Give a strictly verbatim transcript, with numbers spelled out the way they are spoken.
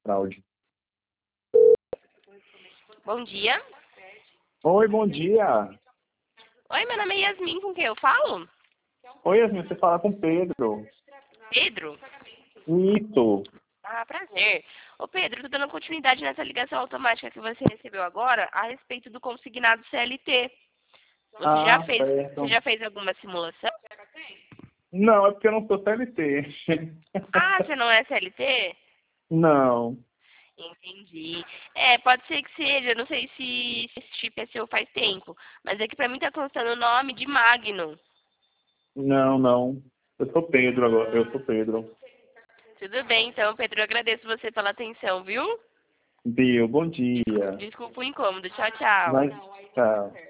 fraude. Bom dia. Oi, bom dia. Oi, meu nome é Yasmin, com quem eu falo? Oi, Yasmin, você fala com Pedro. Pedro? Isso. Ah, prazer. Ô Pedro, tô dando continuidade nessa ligação automática que você recebeu agora a respeito do consignado C L T. Você já Ah, fez, você certo. já fez alguma simulação? Não, é porque eu não sou C L T. Ah, você não é C L T? Não, Entendi. É, pode ser que seja, não sei se, se esse chip é seu faz tempo, mas aqui pra mim tá constando o nome de Magno. não, não. Eu sou Pedro agora, eu sou Pedro. Tudo bem, então, Pedro, eu agradeço você pela atenção, viu? Bill, bom dia. Desculpa o incômodo. Tchau, tchau. Mas, tchau.